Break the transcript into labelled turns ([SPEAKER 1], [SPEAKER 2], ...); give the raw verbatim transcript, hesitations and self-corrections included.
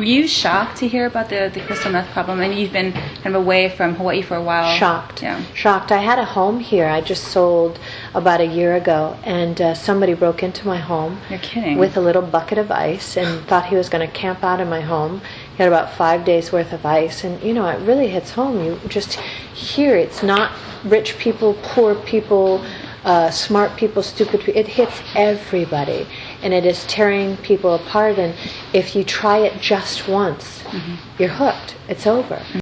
[SPEAKER 1] Were you shocked to hear about the, the crystal meth problem? And you've been kind of away from Hawaii for a while.
[SPEAKER 2] Shocked.
[SPEAKER 1] Yeah.
[SPEAKER 2] Shocked. I had a home here. I just sold about a year ago, and uh, somebody broke into my home.
[SPEAKER 1] You're kidding.
[SPEAKER 2] With a little bucket of ice and thought he was going to camp out in my home. He had about five days worth of ice, and you know, it really hits home. You just hear it's not rich people, poor people, uh, smart people, stupid people. It hits everybody, and it is tearing people apart. And if you try it just once, mm-hmm. you're hooked. It's over.